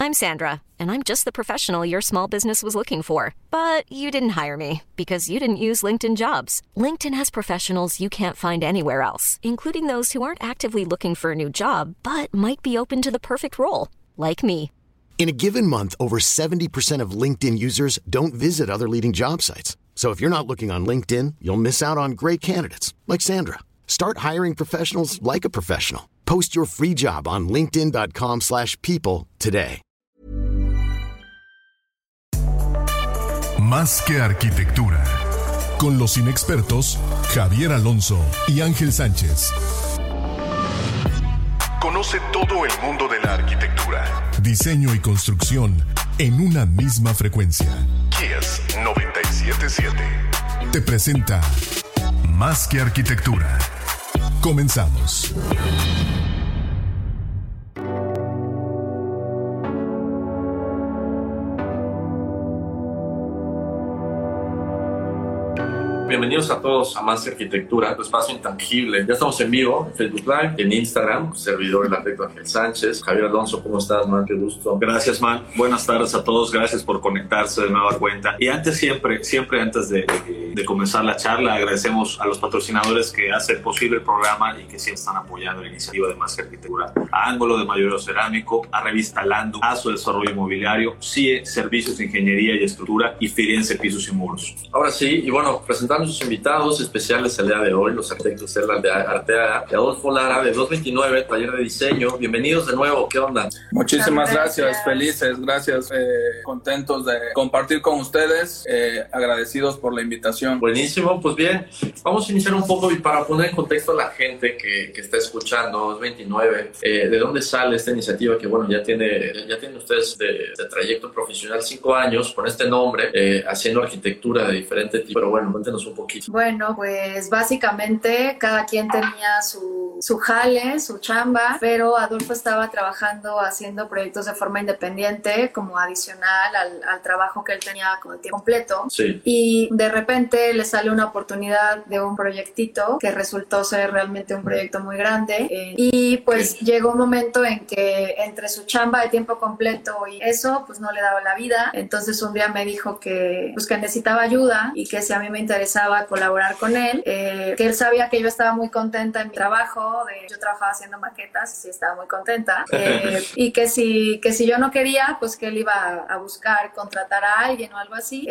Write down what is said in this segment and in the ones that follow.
I'm Sandra, and I'm just the professional your small business was looking for. But you didn't hire me because you didn't use LinkedIn Jobs. LinkedIn has professionals you can't find anywhere else, including those who aren't actively looking for a new job, but might be open to the perfect role, like me. In a given month, over 70% of LinkedIn users don't visit other leading job sites. So if you're not looking on LinkedIn, you'll miss out on great candidates like Sandra. Start hiring professionals like a professional. Post your free job on linkedin.com/people today. Más que arquitectura. Con los inexpertos Javier Alonso y Ángel Sánchez. Conoce todo el mundo de la arquitectura, diseño y construcción en una misma frecuencia. Kiss 97.7 te presenta Más que arquitectura. Comenzamos. Bienvenidos a todos a Más Arquitectura, tu espacio intangible. Ya estamos en vivo, en Facebook Live, en Instagram, servidor el arquitecto Ángel Sánchez. Javier Alonso, ¿cómo estás, man? Qué gusto. Gracias, man. Buenas tardes a todos. Gracias por conectarse de nueva cuenta. Y antes, siempre antes de comenzar la charla, agradecemos a los patrocinadores que hacen posible el programa y que siempre están apoyando la iniciativa de Más que Arquitectura. A Ángulo de Mayoreo Cerámico, a Revista Landum, a su Desarrollo Inmobiliario, CIE Servicios de Ingeniería y Estructura y Firenze Pisos y Muros. Ahora sí, y bueno, presentando a sus invitados especiales el día de hoy, los arquitectos Erland de Arteaga y Adolfo Lara de 229, Taller de Diseño. Bienvenidos de nuevo, ¿qué onda? Muchísimas gracias, felices, gracias, contentos de compartir con ustedes, agradecidos por la invitación. Buenísimo, pues bien, vamos a iniciar un poco y para poner en contexto a la gente que está escuchando, 229, ¿de dónde sale esta iniciativa que bueno, ya tiene ustedes de trayecto profesional 5 años con este nombre, haciendo arquitectura de diferente tipo, pero bueno, cuéntenos un poquito. Bueno, pues básicamente cada quien tenía su jale, su chamba, pero Adolfo estaba trabajando haciendo proyectos de forma independiente como adicional al trabajo que él tenía como de tiempo completo. Sí. Y de repente le sale una oportunidad de un proyectito que resultó ser realmente un proyecto muy grande y pues llegó un momento en que entre su chamba de tiempo completo y eso pues no le daba la vida. Entonces un día me dijo que necesitaba ayuda y que si a mí me interesaba colaborar con él, que él sabía que yo estaba muy contenta en mi trabajo, yo trabajaba haciendo maquetas y sí estaba muy contenta, y que si yo no quería, pues que él iba a buscar contratar a alguien o algo así,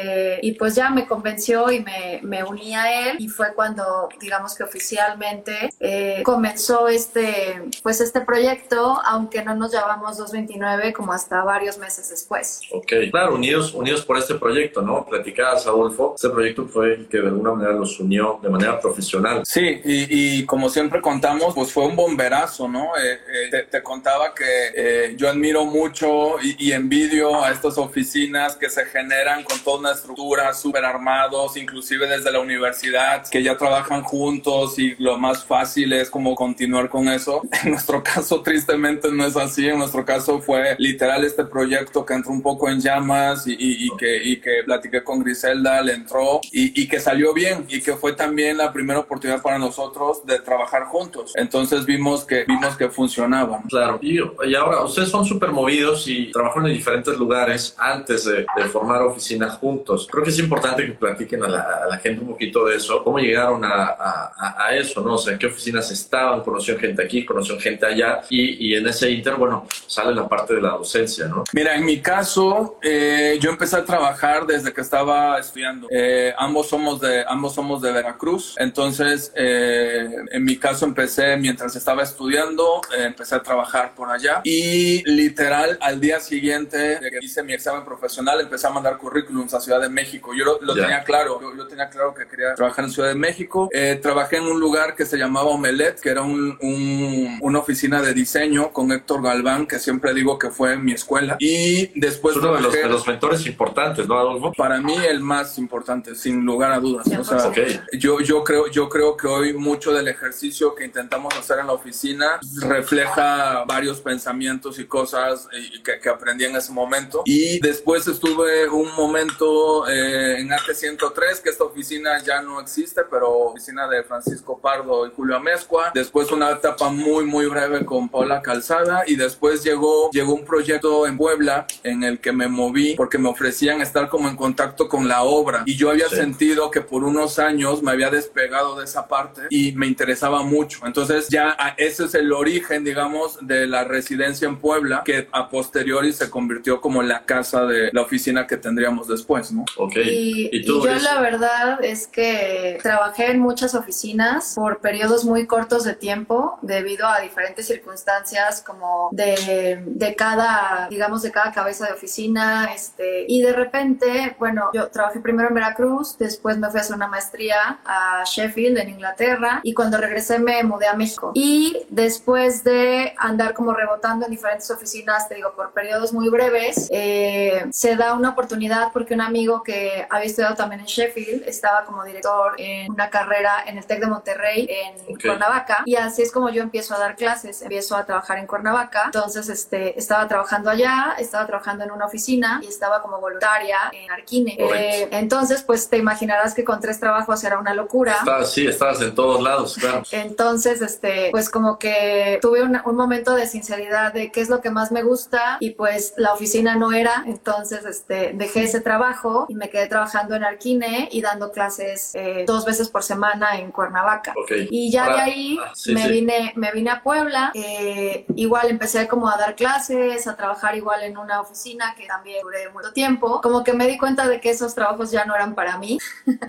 y pues ya me convenció y me uní a él y fue cuando digamos que oficialmente comenzó este proyecto, aunque no nos llamamos 229 como hasta varios meses después. Ok, claro, unidos por este proyecto, ¿no? Platicabas, Adolfo, este proyecto fue el que de alguna manera los unió de manera profesional. Sí, y como siempre contamos, pues fue un bomberazo, ¿no? Te contaba que yo admiro mucho y envidio a estas oficinas que se generan con toda una estructura, súper armados, inclusive desde la universidad, que ya trabajan juntos y lo más fácil es como continuar con eso. En nuestro caso, tristemente, no es así. En nuestro caso fue literal este proyecto que entró un poco en llamas y que platiqué con Griselda, le entró y que salió bien y que fue también la primera oportunidad para nosotros de trabajar juntos. Entonces vimos que funcionaba. Claro, y ahora ustedes son súper movidos y trabajan en diferentes lugares antes de formar oficinas juntos. Creo que es importante que platiquen a la gente un poquito de eso, cómo llegaron a eso, ¿no? O sea, en qué oficinas estaban, conocieron gente aquí, conocieron gente allá y en ese inter, bueno, sale la parte de la docencia, ¿no? Mira, en mi caso, yo empecé a trabajar desde que estaba estudiando. Ambos somos de Veracruz, entonces en mi caso empecé mientras estaba estudiando, empecé a trabajar por allá y literal al día siguiente de que hice mi examen profesional empecé a mandar currículums a Ciudad de México. Yo lo tenía claro, yo tenía claro que quería trabajar en Ciudad de México. Trabajé en un lugar que se llamaba Omelet, que era una oficina de diseño con Héctor Galván, que siempre digo que fue mi escuela, y después uno de los mentores importantes, ¿no, Adolfo? Para mí el más importante, sin lugar a dudas. O sea, okay. yo creo que hoy mucho del ejercicio que intentamos hacer en la oficina refleja varios pensamientos y cosas que aprendí en ese momento. Y después estuve un momento en AT100 Centro 3, que esta oficina ya no existe, pero oficina de Francisco Pardo y Julio Amezcua. Después una etapa muy, muy breve con Paula Calzada, y después llegó un proyecto en Puebla en el que me moví porque me ofrecían estar como en contacto con la obra, y yo había sentido que por unos años me había despegado de esa parte y me interesaba mucho. Entonces ya ese es el origen, digamos, de la residencia en Puebla, que a posteriori se convirtió como la casa de la oficina que tendríamos después, ¿no? Okay. Y yo la verdad es que trabajé en muchas oficinas por periodos muy cortos de tiempo debido a diferentes circunstancias como de cada cabeza de oficina, y de repente, bueno, yo trabajé primero en Veracruz, después me fui a hacer una maestría a Sheffield en Inglaterra, y cuando regresé me mudé a México. Y después de andar como rebotando en diferentes oficinas, te digo, por periodos muy breves, se da una oportunidad porque un amigo que había estudiado también en Sheffield estaba como director en una carrera en el TEC de Monterrey en Cuernavaca, y así es como yo empiezo a dar clases, empiezo a trabajar en Cuernavaca. Entonces estaba trabajando allá, estaba trabajando en una oficina y estaba como voluntaria en Arquine. Entonces pues te imaginarás que con 3 trabajos era una locura. Estabas en todos lados, claro. Entonces pues como que tuve un momento de sinceridad de qué es lo que más me gusta, y pues la oficina no era. Entonces dejé ese trabajo y me quedé trabajando en Arquine y dando clases 2 veces por semana en Cuernavaca. Y ya de ahí me vine a Puebla. Igual empecé como a dar clases, a trabajar igual en una oficina que también duré mucho tiempo. Como que me di cuenta de que esos trabajos ya no eran para mí.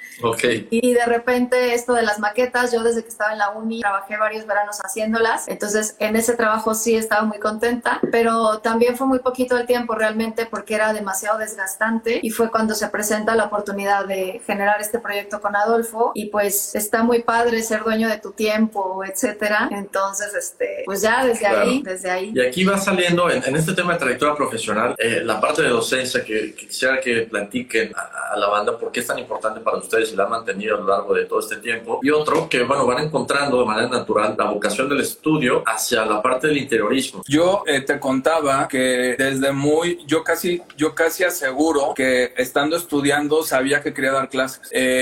Y de repente esto de las maquetas, yo desde que estaba en la uni trabajé varios veranos haciéndolas. Entonces en ese trabajo sí estaba muy contenta, pero también fue muy poquito el tiempo realmente porque era demasiado desgastante, y fue cuando se presenta la oportunidad de generar este proyecto con Adolfo, y pues está muy padre ser dueño de tu tiempo, etcétera. Entonces pues ya desde ahí. Y aquí va saliendo en este tema de trayectoria profesional la parte de docencia que quisiera que platiquen a la banda por qué es tan importante para ustedes y la han mantenido a lo largo de todo este tiempo, y otro que bueno, van encontrando de manera natural la vocación del estudio hacia la parte del interiorismo. Yo te contaba que desde yo casi aseguro que estando estudiando sabía que quería dar clases.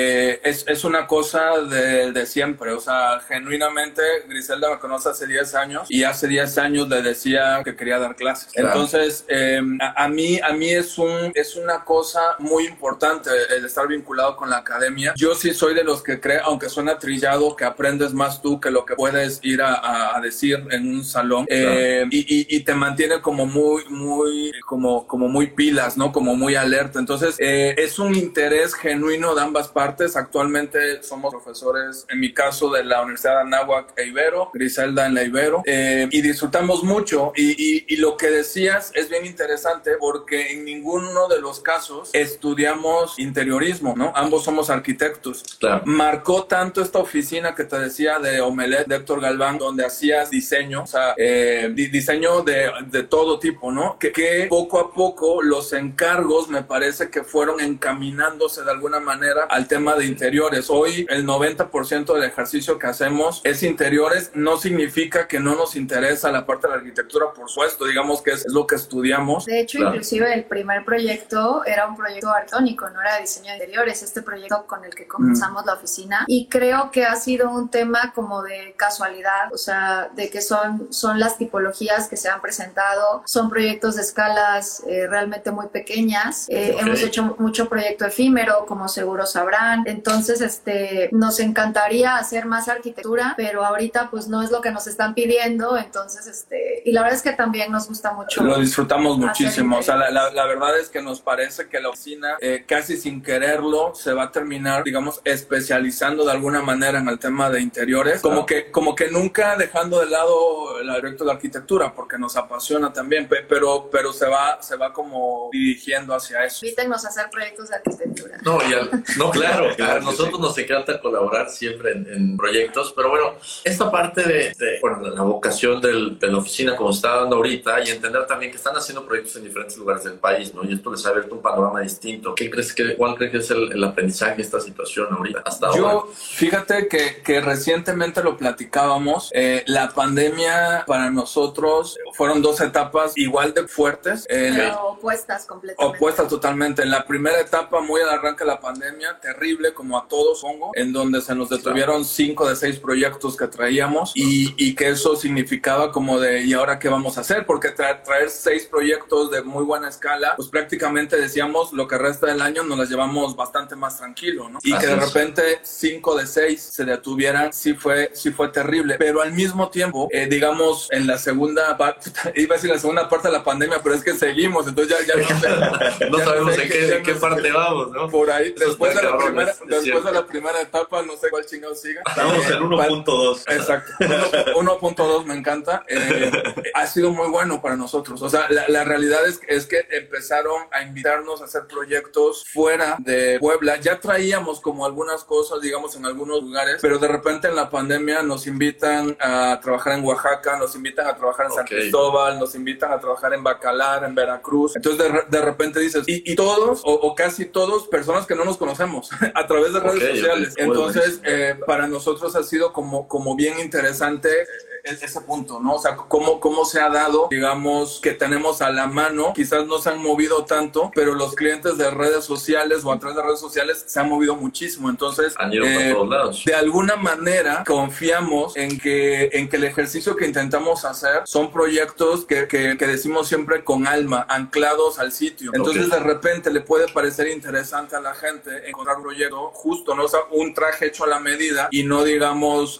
Es una cosa de siempre, o sea, genuinamente Griselda me conoce hace 10 años y hace 10 años le decía que quería dar clases. Claro. Entonces, a mí es una cosa muy importante el estar vinculado con la academia. Yo sí soy de los que cree, aunque suena trillado, que aprendes más tú que lo que puedes ir a decir en un salón. Claro. Y te mantiene como muy pilas, ¿no? Como muy alerta. Entonces, es un interés genuino de ambas partes. Actualmente somos profesores, en mi caso, de la Universidad de Anáhuac e Ibero, Griselda en la Ibero, y disfrutamos mucho. Y lo que decías es bien interesante porque en ninguno de los casos estudiamos interiorismo, ¿no? Ambos somos arquitectos. Claro. Marcó tanto esta oficina que te decía de Omelet, de Héctor Galván, donde hacías diseño, o sea, diseño de todo tipo, ¿no? Que poco a poco los encargos me parece que fueron encaminándose de alguna manera al tema de interiores. Hoy el 90% del ejercicio que hacemos es interiores. No significa que no nos interesa la parte de la arquitectura, por supuesto, digamos que es lo que estudiamos. De hecho, claro, inclusive el primer proyecto era un proyecto arquitectónico, no era de diseño de interiores, este proyecto con el que comenzamos la oficina, y creo que ha sido un tema como de casualidad, o sea, de que son las tipologías que se han presentado, son proyectos de escalas realmente muy pequeñas. Hemos hecho mucho proyecto efímero, como seguro sabrán. Entonces, nos encantaría hacer más arquitectura, pero ahorita pues no es lo que nos están pidiendo. Entonces, y la verdad es que también nos gusta mucho. Lo disfrutamos muchísimo. O sea, la verdad es que nos parece que la oficina, casi sin quererlo, se va a terminar, digamos, especializando de alguna manera en el tema de interiores. Como que nunca dejando de lado el proyecto de arquitectura, porque nos apasiona también, pero se va como dirigiendo hacia eso. Invítennos a hacer proyectos de arquitectura. Claro, a nosotros nos encanta colaborar siempre en proyectos, pero bueno, esta parte de la vocación de la oficina como está dando ahorita, y entender también que están haciendo proyectos en diferentes lugares del país, ¿no? Y esto les ha abierto un panorama distinto. ¿Cuál crees que es el aprendizaje de esta situación ahorita, hasta ahora? Fíjate que recientemente lo platicábamos, la pandemia para nosotros fueron 2 etapas igual de fuertes. Pero opuestas completamente. Opuestas totalmente. En la primera etapa, muy al arranque que la pandemia, terrible, como a todos, pongo, en donde se nos detuvieron 5 de 6 proyectos que traíamos y que eso significaba como de, ¿y ahora qué vamos a hacer? Porque traer 6 proyectos de muy buena escala, pues prácticamente decíamos, lo que resta del año nos las llevamos bastante más tranquilo, ¿no? Y que de repente 5 de 6 se detuvieran, sí fue terrible. Pero al mismo tiempo, digamos, en la segunda parte, iba a decir la segunda parte de la pandemia, pero es que seguimos, entonces ya no sé. No sabemos en qué parte vamos, ¿no? Por ahí, después de la primera etapa, no sé cuál chingado siga. Estamos en 1.2. Exacto, 1.2 me encanta. Ha sido muy bueno para nosotros. O sea, la realidad es que empezaron a invitarnos a hacer proyectos fuera de Puebla. Ya traíamos como algunas cosas, digamos, en algunos lugares, pero de repente en la pandemia nos invitan a trabajar en Oaxaca, nos invitan a trabajar en San Cristóbal, nos invitan a trabajar en Bacalar, en Veracruz. Entonces de repente dices, y todos, o casi todos, personas que no nos conocemos a través de redes sociales. Entonces, para nosotros ha sido como bien interesante ese punto, ¿no? O sea, cómo se ha dado, digamos, que tenemos a la mano, quizás no se han movido tanto, pero los clientes de redes sociales o a través de redes sociales se han movido muchísimo. Entonces, han ido por todos lados. De alguna manera confiamos en que el ejercicio que intentamos hacer son proyectos que decimos siempre con alma, anclados al sitio. Entonces, de repente le puede parecer interesante a la gente encontrar un proyecto justo, ¿no? O sea, un traje hecho a la medida y no, digamos,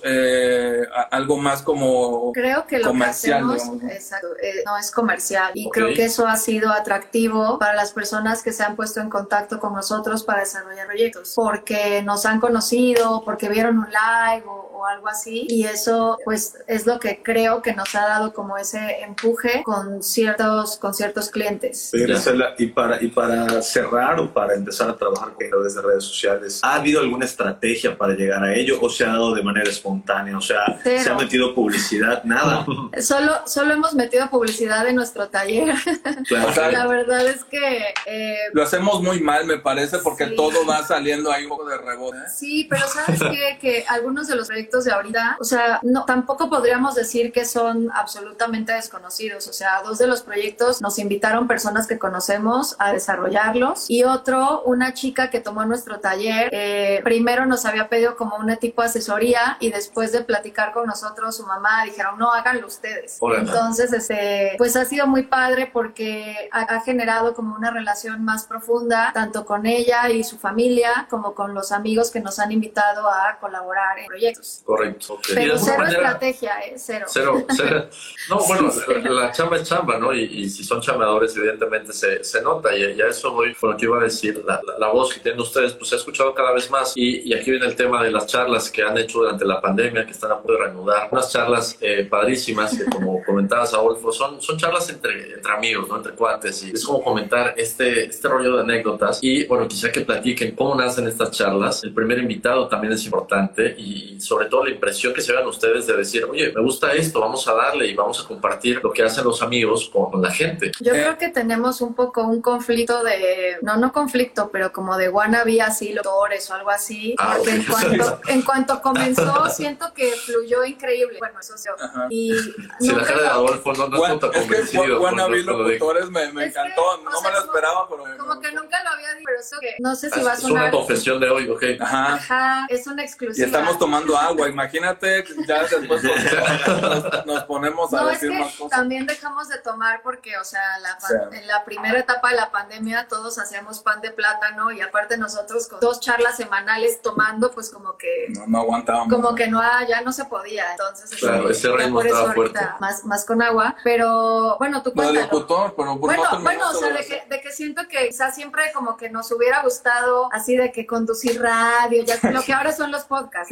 algo más como creo que lo comercial, que hacemos, exacto, no es comercial y creo que eso ha sido atractivo para las personas que se han puesto en contacto con nosotros para desarrollar proyectos, porque nos han conocido, porque vieron un live o algo así, y eso pues es lo que creo que nos ha dado como ese empuje con ciertos clientes. Y para cerrar o para empezar a trabajar con desde redes sociales, ¿ha habido alguna estrategia para llegar a ello o se ha dado de manera espontánea? O sea, ¿se ha metido publicidad? Nada. Solo hemos metido publicidad en nuestro taller. Claro. La verdad es que lo hacemos muy mal, me parece, porque todo va saliendo ahí un poco de rebote. Sí, pero ¿sabes qué? Que algunos de los proyectos de ahorita, o sea, no, tampoco podríamos decir que son absolutamente desconocidos. O sea, 2 de los proyectos nos invitaron personas que conocemos a desarrollarlos, y otro, una chica que tomó nuestro taller, primero nos había pedido como un tipo de asesoría, y después de platicar con nosotros, su mamá dijeron, no, háganlo ustedes. Entonces, pues ha sido muy padre porque ha generado como una relación más profunda, tanto con ella y su familia, como con los amigos que nos han invitado a colaborar en proyectos. Correcto. Pero cero estrategia, cero. No, bueno, la chamba es chamba, ¿no? Y si son chambeadores, evidentemente se nota, y a eso voy con lo que iba a decir. La voz que tienen ustedes, pues se ha escuchado cada vez más, y aquí viene el tema de las charlas que han hecho durante la pandemia, que están a punto de reanudar. Unas charlas padrísimas que, como comentabas, Adolfo, son charlas entre amigos, ¿no? Entre cuates, y es como comentar este rollo de anécdotas. Y bueno, quisiera que platiquen cómo nacen estas charlas. El primer invitado también es importante, y sobre todo la impresión que se vean ustedes de decir, oye, me gusta esto, vamos a darle y vamos a compartir lo que hacen los amigos con la gente. Yo creo que tenemos un poco un conflicto de, no conflicto, pero como de wannabe así, locutores o algo así, porque en cuanto comenzó, siento que fluyó increíble. Bueno, eso sí. Y si la cara de Adolfo no está convencido. Wannabe locutores me encantó, no me lo esperaba, pero... Como que nunca lo había dicho, pero eso que no sé si va a sonar... Es una confesión de hoy, ¿ok? Ajá, es una exclusiva. Y estamos tomando agua, imagínate, ya después nos ponemos a decir más cosas. También dejamos de tomar porque, o sea, en la primera etapa de la pandemia todos hacíamos pan de plátano, y aparte nosotros con 2 charlas semanales tomando, pues como que... No aguantábamos. Como que ya no se podía, entonces... Claro, ese ritmo estaba fuerte. Más con agua, pero bueno, tú cuéntalo. Bueno, o sea, de que siento que quizás siempre como que nos hubiera gustado así de que conducir radio, ya lo que ahora son los podcasts.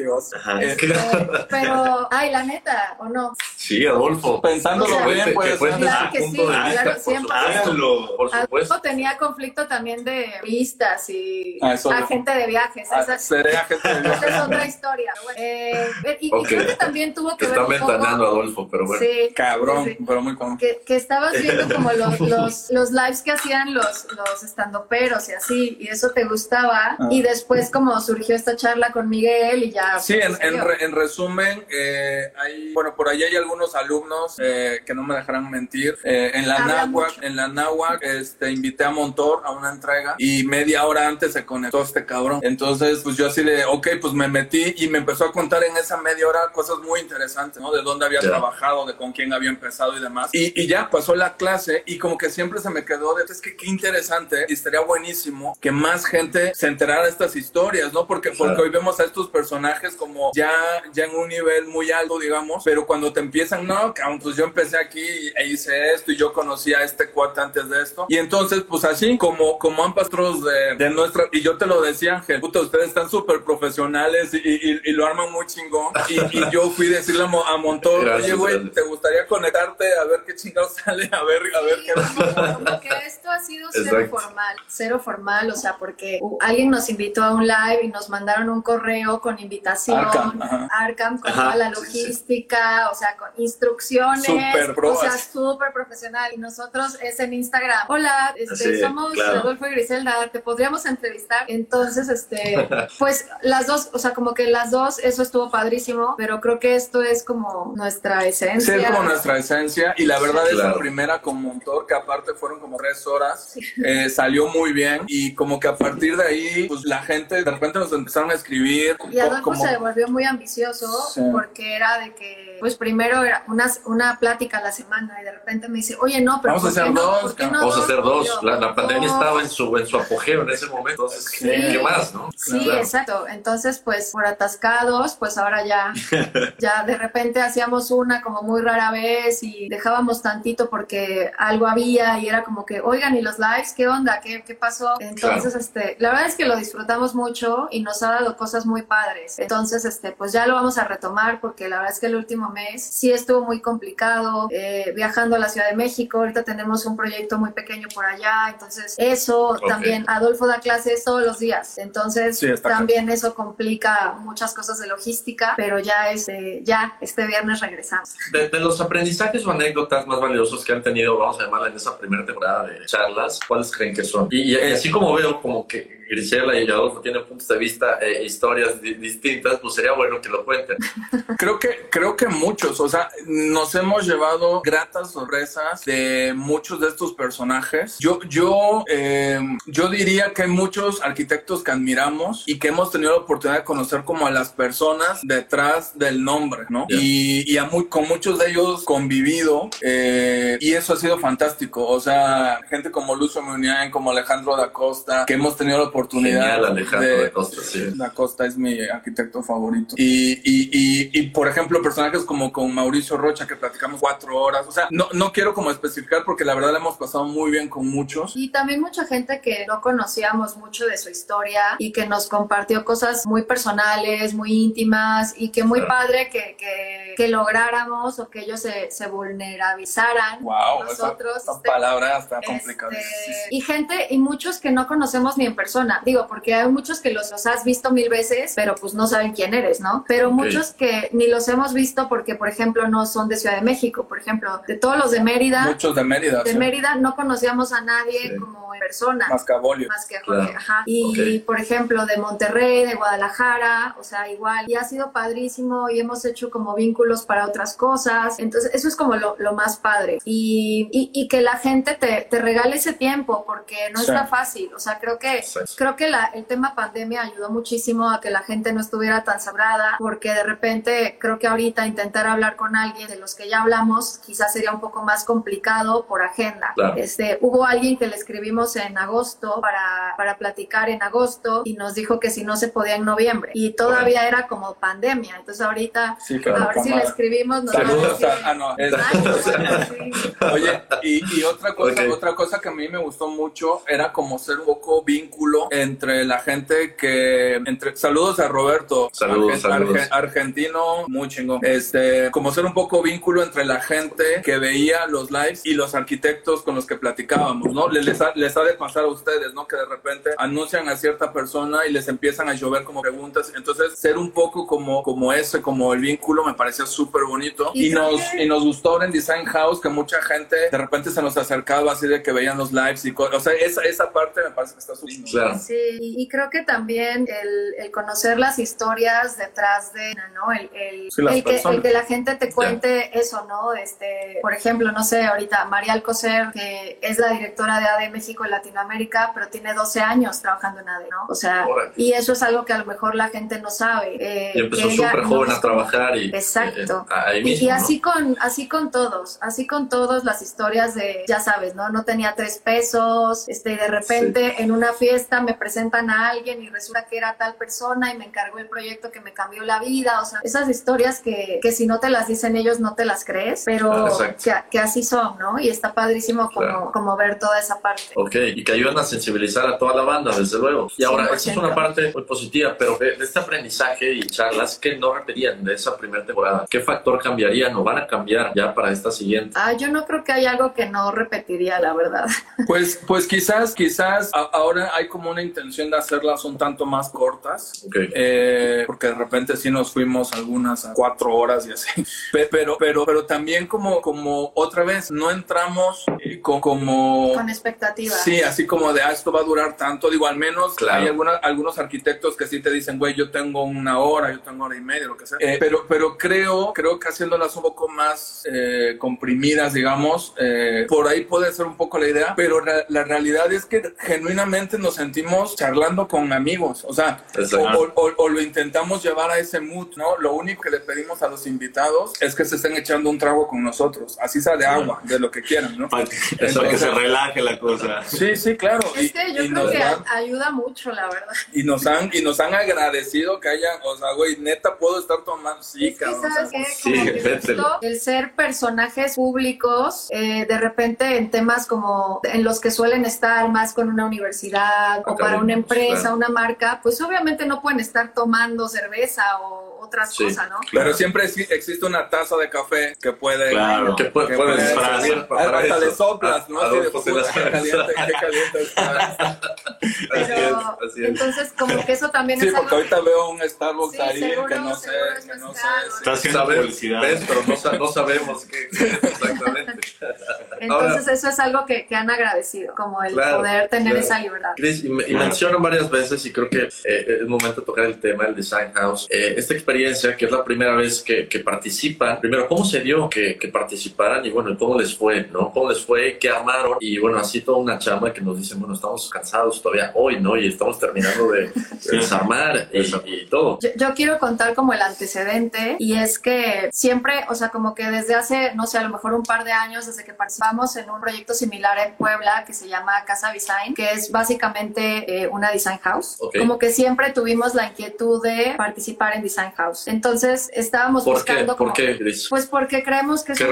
Pero, la neta, ¿o no? Sí, Adolfo. Pensándolo bien, pues. Claro que sí, claro, siempre. Háganlo, por supuesto. Tenía conflicto también de vistas y agente de viajes. Seré agente de viajes. Esa es otra historia. Y creo que también tuvo que ver un poco... Está ventaneando Adolfo, pero bueno. Sí, cabrón, pero muy común. Que estabas viendo como los lives que hacían los estandoperos y así, y eso te gustaba, y después como surgió esta charla con Miguel y ya... Sí, en en resumen, por ahí hay algunos alumnos que no me dejarán mentir. En la náhuac, invité a Montor a una entrega y media hora antes se conectó este cabrón. Entonces, pues yo así de, ok, pues me metí y me empezó a contar en esa media hora cosas muy interesantes, ¿no? De dónde había trabajado, de con quién había empezado y demás. Y ya pasó la clase y como que siempre se me quedó de, es que qué interesante y estaría buenísimo que más gente se enterara de estas historias, ¿no? Porque hoy vemos a estos personajes como ya en un nivel muy alto, digamos, pero cuando te empiezan, no, pues yo empecé aquí e hice esto y yo conocí a este cuate antes de esto. Y entonces, pues así, como han pastros de nuestra, y yo te lo decía, Ángel, puta, ustedes están súper profesionales y lo arman muy chingón. Y yo fui a decirle a Montor, oye, güey, ¿te gustaría conectarte a ver qué chingados sale? A ver qué como que esto ha sido cero formal, o sea, porque alguien nos invitó a un live y nos mandaron un correo con invitación, Arkham con toda la logística, o sea, con instrucciones, súper profesional. Y nosotros es en Instagram. Hola, somos Adolfo y Griselda, ¿te podríamos entrevistar? Entonces, pues las dos, o sea, como que las dos, eso estuvo padrísimo, pero creo que esto es como nuestra esencia. Sí, es como nuestra esencia, y la verdad es la primera con Montor, que aparte fueron como 3 horas, salió muy bien, y como que a partir de ahí, pues la gente, de repente nos empezaron a escribir. Y Adolfo se volvió muy ambicioso, porque era de que, pues primero era una plática a la semana, y de repente me dice, oye, no, pero vamos a hacer dos. Vamos a hacer dos. La pandemia estaba en su apogeo en ese momento, entonces, ¿qué más, no? Sí, exacto. Entonces, pues, por atascados, pues ahora ya de repente hacíamos una como muy rara vez y dejábamos tantito porque algo había y era como que, oigan, ¿y los lives? ¿Qué onda? ¿Qué pasó? Entonces, la verdad es que lo disfrutamos mucho y nos ha dado cosas muy padres. Entonces, pues ya lo vamos a retomar porque la verdad es que el último mes sí estuvo muy complicado, viajando a la Ciudad de México. Ahorita tenemos un proyecto muy pequeño por allá, entonces eso también, Adolfo da clases todos los días, entonces también eso complica muchas cosas de logística, pero ya este viernes regresamos. De los aprendizajes o anécdotas más valiosos que han tenido, vamos a llamarla, en esa primera temporada de charlas, ¿cuáles creen que son? Y así como veo como que Grisela y Adolfo tienen puntos de vista, historias distintas, pues sería bueno que lo cuenten. Creo que muchos, o sea, nos hemos llevado gratas sorpresas de muchos de estos personajes. Yo diría que hay muchos arquitectos que admiramos y que hemos tenido la oportunidad de conocer como a las personas detrás del nombre, ¿no? Y con muchos de ellos convivido, y eso ha sido fantástico. O sea, gente como Lucio Muniain, como Alejandro da Costa, que hemos tenido la oportunidad. Genial, Alejandro da Costa, sí. Da Costa es mi arquitecto favorito. Y por ejemplo, personajes como con Mauricio Rocha, que platicamos 4 horas. O sea, no quiero como especificar porque la verdad la hemos pasado muy bien con muchos. Y también mucha gente que no conocíamos mucho de su historia y que nos compartió cosas muy personales, muy íntimas, y que muy padre que lográramos o que ellos se vulnerabilizaran. Wow, nosotros. Esa palabra está complicada. Y muchos que no conocemos ni en persona. Digo, porque hay muchos que los has visto 1000 veces, pero pues no saben quién eres, ¿no? Pero muchos que ni los hemos visto porque, por ejemplo, no son de Ciudad de México. Por ejemplo, de todos los de Mérida. Muchos de Mérida. De Mérida no conocíamos a nadie como en persona. Más que a Bolio. Ajá. Y, por ejemplo, de Monterrey, de Guadalajara, o sea, igual. Y ha sido padrísimo y hemos hecho como vínculos para otras cosas. Entonces, eso es como lo más padre. Y que la gente te regale ese tiempo porque no está fácil. O sea, creo que el tema pandemia ayudó muchísimo a que la gente no estuviera tan sabrada, porque de repente creo que ahorita intentar hablar con alguien de los que ya hablamos quizás sería un poco más complicado por agenda. Claro. Hubo alguien que le escribimos en agosto para platicar en agosto y nos dijo que si no se podía en noviembre y todavía era como pandemia. Entonces ahorita a ver si le escribimos. Saludos. Oye, y otra cosa que a mí me gustó mucho era como ser un poco vínculo entre la gente saludos a Roberto. Saludos. Argentino, muy chingón. Como ser un poco vínculo entre la gente que veía los lives y los arquitectos con los que platicábamos, ¿no? Les ha de pasar a ustedes, ¿no? Que de repente anuncian a cierta persona y les empiezan a llover como preguntas. Entonces, ser un poco como el vínculo me parecía súper bonito. Y nos gustó ahora en Design House que mucha gente de repente se nos acercaba así de que veían los lives y cosas. O sea, esa parte me parece que está súper. Claro. Claro. Sí, y creo que también el conocer las historias detrás de, ¿no? El que la gente te cuente eso, ¿no? Por ejemplo, no sé, ahorita María Alcocer, que es la directora de ADE México en Latinoamérica, pero tiene 12 años trabajando en ADE, ¿no? O sea, y eso es algo que a lo mejor la gente no sabe. Y empezó súper joven a trabajar y... Exacto. Ahí mismo, y así, ¿no? así con todos las historias de, ya sabes, ¿no? Tenía 3 pesos, y de repente en una fiesta me presentan a alguien y resulta que era tal persona y me encargó el proyecto que me cambió la vida. O sea, esas historias que si no te las dicen ellos no te las crees, pero que así son, ¿no? Y está padrísimo como ver toda esa parte. Ok, y que ayudan a sensibilizar a toda la banda, desde luego. Y ahora, esa es una parte muy positiva, pero de este aprendizaje y charlas que no repetían de esa primera temporada, ¿qué factor cambiarían o van a cambiar ya para esta siguiente? Yo no creo que haya algo que no repetiría, la verdad. Pues quizás ahora hay como una intención de hacerlas un tanto más cortas, porque de repente sí nos fuimos algunas a 4 horas y así, pero también como otra vez no entramos con expectativas. Sí, así como de esto va a durar tanto, digo, al menos hay algunos arquitectos que sí te dicen, güey, yo tengo 1 hora, yo tengo 1:30, lo que sea, pero creo que haciéndolas un poco más comprimidas, digamos, por ahí puede ser un poco la idea, pero la realidad es que genuinamente nos sentimos charlando con amigos, o sea, o lo intentamos llevar a ese mood, ¿no? Lo único que le pedimos a los invitados es que se estén echando un trago con nosotros, así sea de agua, de lo que quieran, ¿no? Para que se relaje la cosa. Sí, claro. Es que yo creo que ayuda mucho, la verdad. Y nos han agradecido que hayan, o sea, güey, neta, puedo estar tomando, sí, cabrón. ¿Sabes qué? El ser personajes públicos, de repente en temas como en los que suelen estar más con una universidad o para una empresa, una marca, pues obviamente no pueden estar tomando cerveza o otras cosas, ¿no? Pero siempre existe una taza de café que puede... Claro, que puede disfrazar. Hasta le soplas, ¿no? Pero, entonces, como que eso también es algo... Sí, porque ahorita veo un Starbucks ahí seguro, que no sé. Está haciendo publicidad. Pero no sabemos qué es exactamente. Entonces, eso es algo que han agradecido, como el poder tener esa libertad. Cris, y mencionan varias veces, y creo que es momento de tocar el tema del Design House. Esta experiencia, que es la primera vez que participan, primero, ¿cómo se dio que participaran? Y bueno, ¿cómo les fue, no? ¿Cómo les fue? ¿Qué armaron? Y bueno, así toda una chamba que nos dicen, bueno, estamos cansados todavía hoy, ¿no? Y estamos terminando de desarmar y todo. Yo quiero contar como el antecedente, y es que siempre, o sea, como que desde hace, no sé, a lo mejor un par de años, desde que participamos en un proyecto similar en Puebla que se llama Casa Design, que es básicamente una design house, como que siempre tuvimos la inquietud de participar en design house. Entonces estábamos buscando ¿Por qué, Cris? Pues porque creemos que es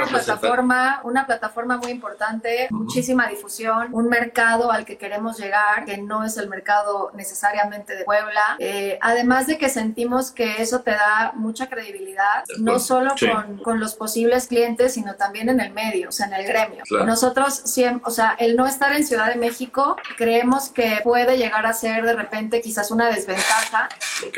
una plataforma muy importante, muchísima difusión, un mercado al que queremos llegar, que no es el mercado necesariamente de Puebla. Además de que sentimos que eso te da mucha credibilidad, no solo con los posibles clientes, sino también en el medio, o sea, en el gremio. Claro. Nosotros siempre, o sea, el no estar en Ciudad de México, creemos que puede llegar a ser de repente quizás una desventaja.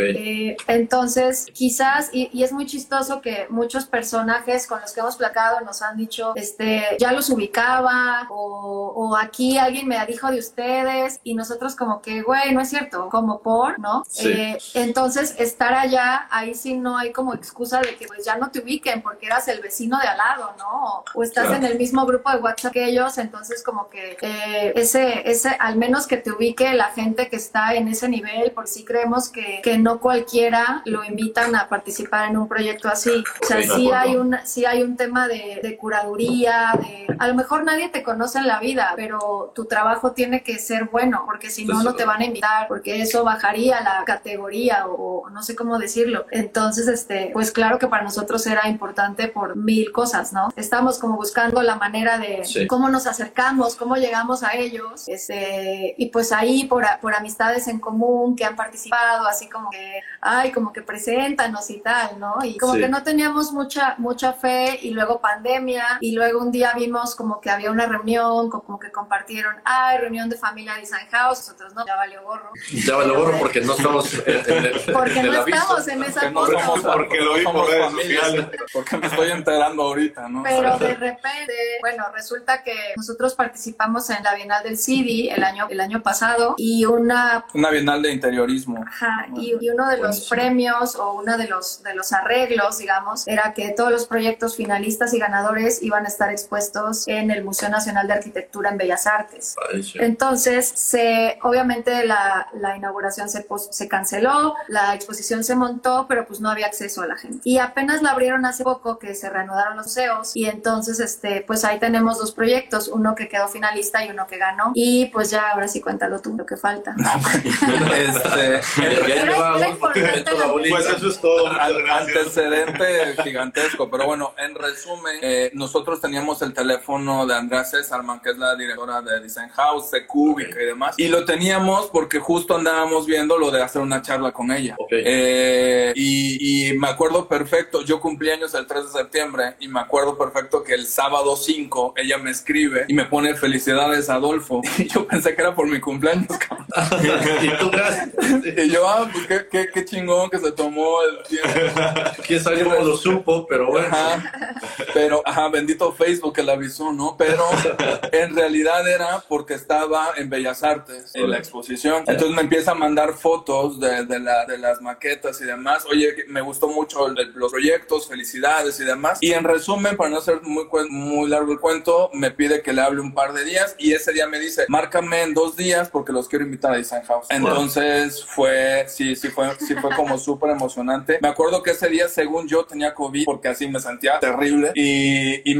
Entonces, quizás, y es muy chistoso que muchos personajes con los que hemos platicado nos han dicho, ya los ubicaba, o aquí alguien me dijo de ustedes, y nosotros como que, güey, no es cierto, como ¿no? Sí. Entonces, estar allá, ahí sí no hay como excusa de que pues ya no te ubiquen porque eras el vecino de al lado, ¿no? O estás en el mismo grupo de WhatsApp que ellos, entonces como que ese al menos que te ubique la gente que está en ese nivel, por sí creemos que no cualquiera lo invitan a participar en un proyecto así. O sea, sí hay un tema de curaduría, a lo mejor nadie te conoce en la vida, pero tu trabajo tiene que ser bueno, porque si no, no te van a invitar, porque eso bajaría la categoría o no sé cómo decirlo. Entonces, pues claro que para nosotros era importante por 1000 cosas, ¿no? Estamos como buscando la manera de cómo nos acercamos, cómo llegamos a ellos, y pues ahí por amistades en común que han participado, así como que preséntanos y tal, ¿no? Y como que no teníamos mucha fe, y luego pandemia, y luego un día vimos como que había una reunión, como que compartieron, reunión de familia Design House, nosotros no, ya valió gorro. Ya valió gorro porque no estamos porque no estamos en esa foto. Porque lo vimos en redes sociales. Porque me estoy enterando ahorita, ¿no? Pero de repente, bueno, resulta que nosotros participamos en la Bienal del CIDI el año pasado y una Bienal de interiorismo. Ajá, y uno de los premios o uno de los arreglos, digamos, era que todos los proyectos finalistas y ganadores iban a estar expuestos en el Museo Nacional de Arquitectura en Bellas Artes. Entonces, obviamente la inauguración se canceló, la exposición se montó, pero pues no había acceso a la gente. Y apenas la abrieron hace poco, que se reanudaron los museos, y entonces pues ahí tenemos 2 proyectos, uno que quedó finalista y uno que ganó. Y pues ya, ahora sí cuéntalo tú, lo que falta. Pues eso es todo. Antecedente gigantesco, pero bueno, en resumen, nosotros teníamos el teléfono de Andrea Cesarman, que es la directora de Design House, de Cúbica y demás, y lo teníamos porque justo andábamos viendo lo de hacer una charla con ella. Y me acuerdo perfecto, yo cumplí años el 3 de septiembre y me acuerdo perfecto que el sábado 5 ella me escribe y me pone felicidades, Adolfo, y yo pensé que era por mi cumpleaños, cabrón. Y yo, pues qué chingón que se tomó el tiempo. Quién sabe cómo lo supo, pero bueno. Pero, bendito Facebook que le avisó, ¿no? Pero en realidad era porque estaba en Bellas Artes, en la exposición. Entonces me empieza a mandar fotos de las maquetas y demás. Oye, me gustó mucho los proyectos, felicidades y demás. Y en resumen, para no hacer muy largo el cuento, me pide que le hable un par de días y ese día me dice, márcame en 2 días porque los quiero invitar a Design House. Entonces fue como súper emocionante. Me acuerdo que ese día, según yo, tenía COVID porque así me sentía terrible y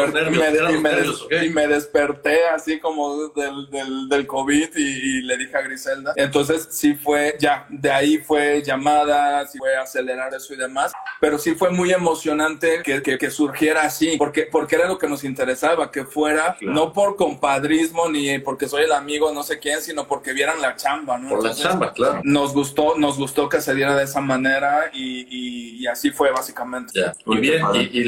me desperté así como del COVID y le dije a Griselda. Entonces sí fue, ya, de ahí fue llamadas, sí fue acelerar eso y demás, pero sí fue muy emocionante que surgiera así, porque era lo que nos interesaba, que fuera, no por compadrismo ni porque soy el amigo no sé quién, sino porque vieran la chamba, ¿no? Entonces, la chamba, claro. Nos gustó que se diera de esa manera y así fue básicamente. Ya. Muy bien,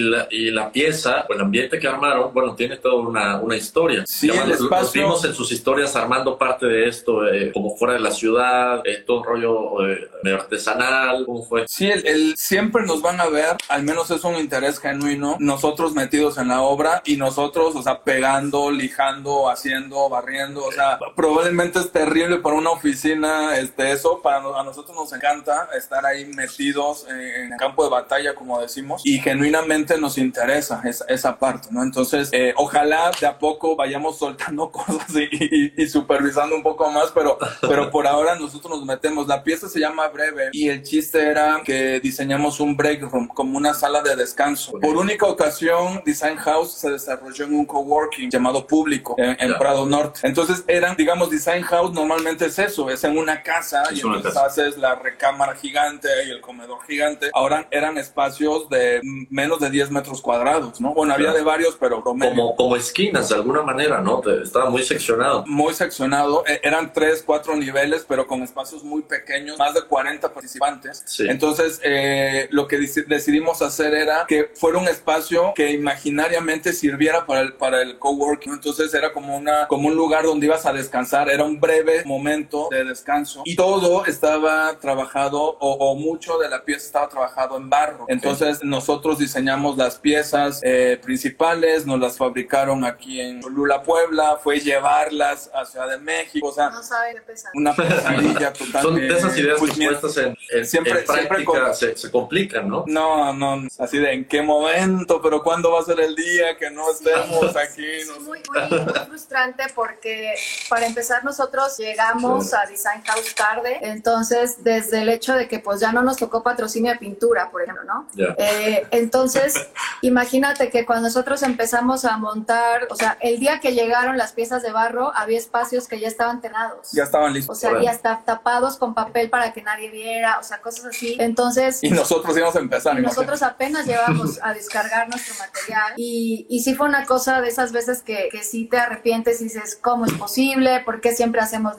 y la pieza, o el ambiente que armaron, bueno, tiene toda una historia. Sí, el espacio... Los vimos en sus historias armando parte de esto, como fuera de la ciudad, todo un rollo artesanal, ¿cómo fue? Sí, siempre nos van a ver, al menos es un interés genuino, nosotros metidos en la obra y nosotros, o sea, pegando, lijando, haciendo, barriendo, o sea, probablemente es terrible para una oficina eso, a nosotros nos encanta estar ahí metidos en el campo de batalla, como decimos, y genuinamente nos interesa esa parte, ¿no? Entonces, ojalá de a poco vayamos soltando cosas y supervisando un poco más, pero por ahora nosotros nos metemos. La pieza se llama Breve y el chiste era que diseñamos un break room, como una sala de descanso. Por única ocasión, Design House se desarrolló en un coworking llamado Público en Prado Norte. Entonces digamos, Design House normalmente es eso, es en una casa y entonces haces la recámara gigante y el comedor gigante. Ahora eran espacios de menos de 10 metros cuadrados, ¿no? Bueno, había de varios, pero como esquinas de alguna manera, ¿no? Estaba muy seccionado. Muy seccionado. Eran 3, 4 niveles, pero con espacios muy pequeños, más de 40 participantes. Sí. Entonces, lo que decidimos hacer era que fuera un espacio que imaginariamente sirviera para el coworking. Entonces, era como un lugar donde ibas a descansar. Era un breve momento de descanso. Y todo estaba trabajado, o mucho de la pieza estaba trabajado en barro. Entonces, nosotros diseñamos las piezas principales, nos las fabricaron aquí en Cholula, Puebla, fue llevarlas a Ciudad de México, o sea, no sabe qué pesar. Una pesadilla total. Son de esas ideas que puestas en práctica se complican, ¿no? No, así de en qué momento, pero cuándo va a ser el día que no estemos aquí. Sí, muy frustrante porque para empezar nosotros llegamos a Design House tarde, entonces desde el hecho de que pues ya no nos tocó patrocinio de pintura, por ejemplo, ¿no? Entonces, imagínate que cuando nosotros empezamos a montar, o sea, el día que llegaron las piezas de barro, había espacios que ya estaban tenados. Ya estaban listos. O sea, ya está tapados con papel para que nadie viera, o sea, cosas así. Entonces... Y nosotros íbamos a empezar. Y nosotros apenas llevamos a descargar nuestro material. Y sí fue una cosa de esas veces que sí te arrepientes y dices, ¿cómo es posible? ¿Por qué siempre hacemos lo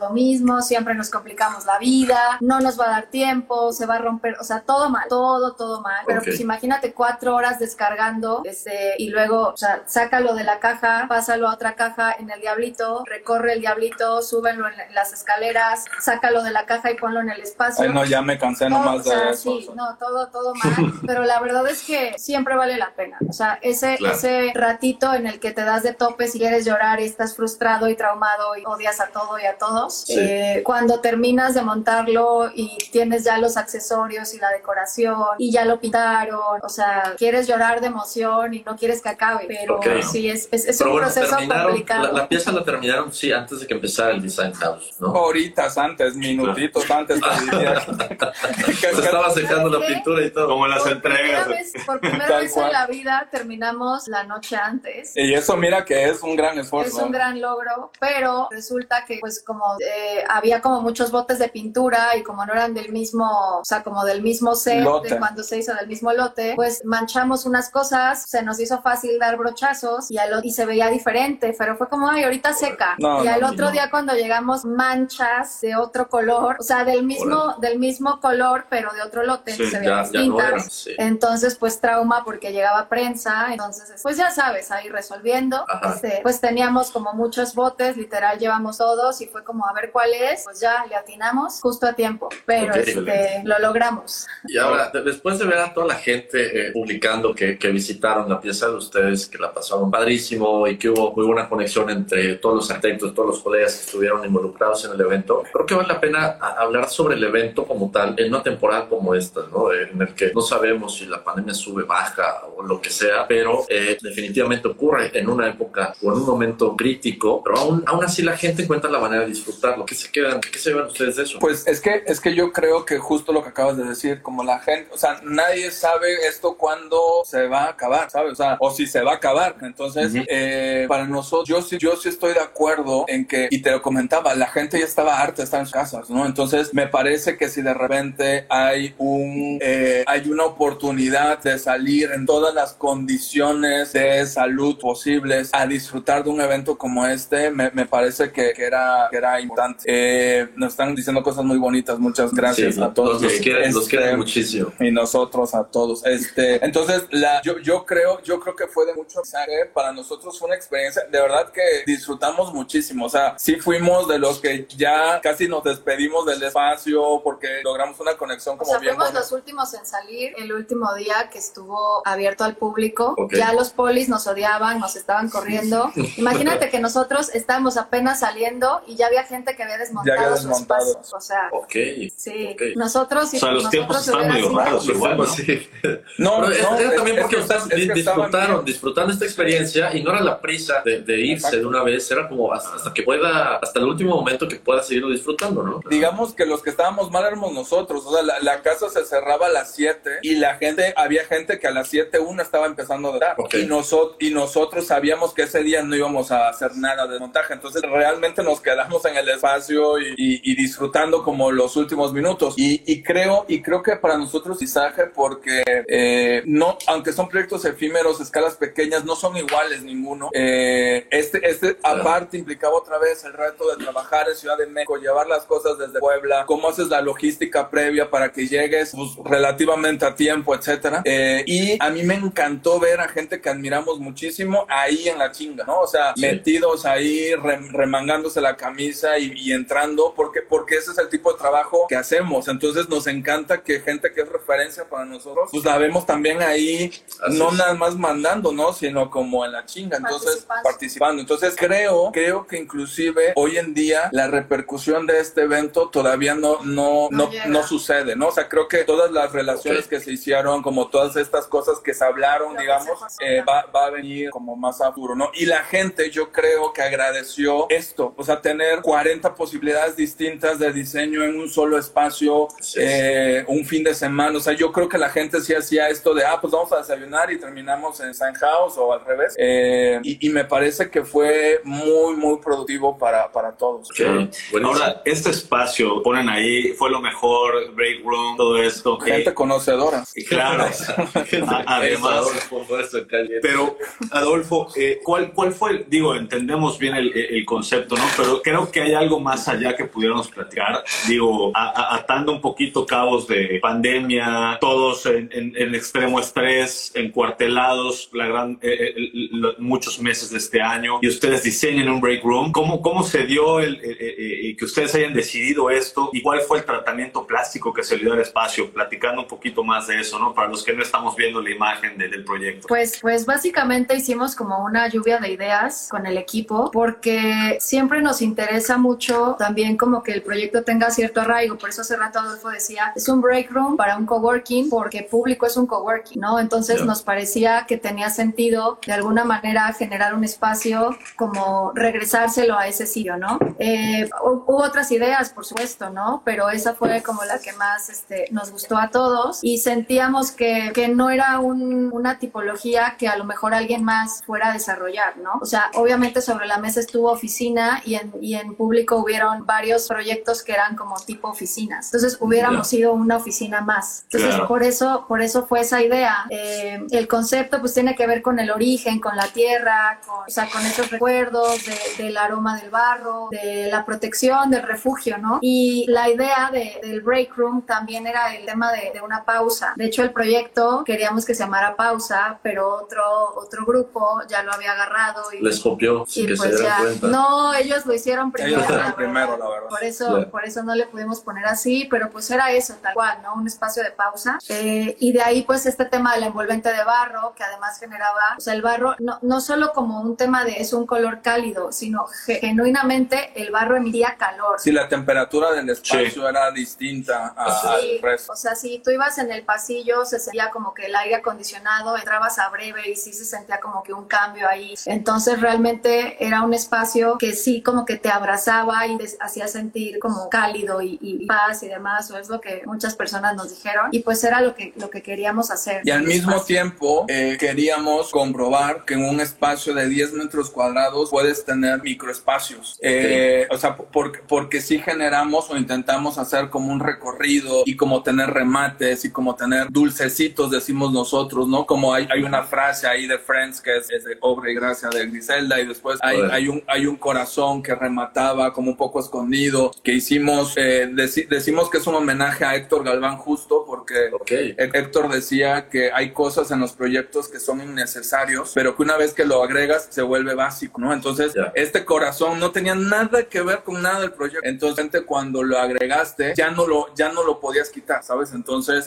lo mismo, siempre nos complicamos la vida, no nos va a dar tiempo, se va a romper, o sea, todo mal, todo mal. Pero pues imagínate 4 horas descargando, y luego, o sea, sácalo de la caja, pásalo a otra caja en el diablito, recorre el diablito, súbelo en las escaleras, sácalo de la caja y ponlo en el espacio. Ay, no, ya me cansé nomás de eso. Sí, no, todo mal, pero la verdad es que siempre vale la pena. O sea, ese ratito en el que te das de tope si quieres llorar y estás frustrado y traumado y odias a todo y a todos, cuando terminas de montarlo y tienes ya los accesorios y la decoración y ya lo pintaron, o sea, quieres llorar de emoción y no quieres que acabe, pero sí, es un proceso complicado. La pieza la terminaron, sí, antes de que empezara el Design House, ¿no? Horitas antes, minutitos antes. Se estaba secando la pintura y todo. Como las entregas. Por primera vez en la vida terminamos la noche antes. Y eso mira que es un gran esfuerzo. Es un gran logro, pero resulta que pues como había como muchos botes de pintura y como no eran del mismo, o sea, como del mismo set, de cuando se hizo del mismo lote, pues manchamos unas cosas, se nos hizo fácil dar brochazos y se veía diferente, pero fue como, ay, ahorita seca. Y al otro día cuando llegamos, manchas de otro color, o sea, del mismo color, pero de otro lote, se veía distinta. Entonces, pues trauma porque llegaba prensa, entonces, pues ya sabes, ahí resolviendo. Pues teníamos como muchos botes, literal llevamos todos y fue como a ver cuál es, pues ya le atinamos justo a tiempo, pero lo logramos. Y ahora, después de ver a toda la gente publicando que visitaron la pieza de ustedes, que la pasaron padrísimo y que hubo muy buena conexión entre todos los arquitectos, todos los colegas que estuvieron involucrados en el evento, creo que vale la pena hablar sobre el evento como tal en una temporada como esta, ¿no? En el que no sabemos si la pandemia sube, baja o lo que sea, pero definitivamente ocurre en una época o en un momento crítico, pero aún así la gente encuentra la manera de disfrutarlo. ¿Qué se llevan ustedes de eso? Pues es que yo creo que justo lo que acabas de decir, como la gente, o sea, nadie sabe esto cuándo se va a acabar, ¿sabes? O sea, o si se va a acabar. Entonces, para nosotros, yo sí estoy de acuerdo en que, y te lo comentaba, la gente ya estaba harta de estar en sus casas, ¿no? Entonces, me parece que si de repente hay una oportunidad de salir en todas las condiciones de salud posibles a disfrutar de un evento como este, me parece que era importante. Nos están diciendo cosas muy bonitas, muchas gracias a todos. Los quieren muchísimo. Y nosotros a todos. Entonces, yo creo que fue de mucho mensaje. Para nosotros fue una experiencia, de verdad que disfrutamos muchísimo. O sea, sí fuimos de los que ya casi nos despedimos del espacio porque logramos una conexión como bien. Fuimos los últimos en salir, el último día que estuvo abierto al público. Ya los polis nos odiaban, nos estaban corriendo. Imagínate que nosotros estábamos apenas saliendo y ya había gente que había desmontado sus espacios. O sea, nosotros... O sea, los tiempos están medio raros, igual, ¿no? Era también porque ustedes disfrutaron esta experiencia y no era la prisa de irse de una vez, era como hasta el último momento que pueda seguirlo disfrutando, ¿no? Digamos que los que estábamos mal éramos nosotros, o sea, la casa se cerraba a las 7 y había gente que a las 7:01 estaba empezando a dar, y nosotros sabíamos que ese día no íbamos a hacer nada de montaje, entonces realmente nos quedamos en el espacio y disfrutando como los últimos minutos, y creo que para nosotros Izaje, porque no, aunque son proyectos efímeros, escalas pequeñas, no son iguales ninguno. Aparte implicaba otra vez el reto de trabajar en Ciudad de México, llevar las cosas desde Puebla, cómo haces la logística previa para que llegues pues, relativamente a tiempo, etcétera. Y a mí me encantó ver a gente que admiramos muchísimo ahí en la chinga, ¿no? O sea, metidos ahí, remangándose la camisa y entrando, porque ese es el tipo de trabajo que hacemos. Entonces nos encanta que gente que es referencia para nosotros, pues la vemos también ahí, nada más mandando, ¿no? Sino como en la chinga, entonces participando. Entonces creo que inclusive hoy en día la repercusión de este evento todavía no sucede, ¿no? O sea, creo que todas las relaciones que se hicieron, como todas estas cosas que se hablaron, digamos, va a venir como más a futuro, ¿no? Y la gente, yo creo que agradeció esto, o sea, tener 40 posibilidades distintas de diseño en un solo espacio, un fin de semana. O sea, yo creo que la gente sí hacía esto de, pues vamos a desayunar y terminamos en Design House o al revés. Y me parece que fue muy, muy productivo para todos. Ahora, este espacio, ponen ahí, fue lo mejor, break room, todo esto. Gente conocedora. Claro. Además. Pero, Adolfo, ¿cuál fue? Digo, entendemos bien el concepto, ¿no? Pero creo que hay algo más allá que pudiéramos platicar. Digo, atando un poquito cabos de pandemia, todos en extremo estrés, encuartelados muchos meses de este año, y ustedes diseñan un break room. ¿Cómo se dio que ustedes hayan decidido esto, y cuál fue el tratamiento plástico que se le dio al espacio? Platicando un poquito más de eso, ¿no? Para los que no estamos viendo la imagen del proyecto. Pues básicamente hicimos como una lluvia de ideas con el equipo, porque siempre nos interesa mucho también como que el proyecto tenga cierto arraigo. Por eso hace rato Adolfo decía, es un break room para un coworking, porque público es un coworking, ¿no? Entonces nos parecía que tenía sentido de alguna manera generar un espacio, como regresárselo a ese sitio, ¿no? Hubo otras ideas, por supuesto, ¿no? Pero esa fue como la que más nos gustó a todos, y sentíamos que no era una tipología que a lo mejor alguien más fuera a desarrollar, ¿no? O sea, obviamente sobre la mesa estuvo oficina, y en público hubieron varios proyectos que eran como tipo oficinas. Entonces hubiéramos sido una oficina más. Entonces por eso fue esa idea. El concepto pues tiene que ver con el origen, con la tierra, con esos recuerdos del aroma del barro, de la protección, del refugio, ¿no? Y la idea del break room también era el tema de una pausa. De hecho, el proyecto queríamos que se llamara Pausa, pero otro grupo ya lo había agarrado y les copió, sin que pues se dieran cuenta. No, ellos lo hicieron primero. La verdad. Por eso no le pudimos poner así, pero pues era eso, tal cual, ¿no? Un espacio de pausa. Y de ahí pues este tema del envolvente de barro, que además generaba, o sea, el barro no solo como un tema de es un color cálido, sino genuinamente el barro emitía calor. Sí, la temperatura del espacio era distinta al resto. O sea, si tú ibas en el pasillo, se sentía como que el aire acondicionado, entrabas a breve y sí se sentía como que un cambio ahí. Entonces realmente era un espacio que sí como que te abrazaba y te hacía sentir como cálido y paz y demás, o es lo que muchas personas nos dijeron, y pues era lo que queríamos hacer. Y al mismo tiempo queríamos comprobar que en un espacio de 10 metros cuadrados puedes tener microespacios. O sea, porque sí generamos o intentamos hacer como un recorrido y como tener remates y como tener dulcecitos, decimos nosotros, ¿no? Como hay una frase ahí de Friends que es de obra y gracia de Griselda, y después hay un corazón que remataba como un poco escondido, que hicimos, decimos que es un homenaje a Héctor Galván, justo porque Héctor decía que hay cosas en los proyectos que son innecesarios, pero que una vez que lo agregas se vuelve básico, ¿no? Entonces este corazón no tenía nada que ver con nada del proyecto, entonces cuando lo agregaste ya no lo podías quitar, ¿sabes? Entonces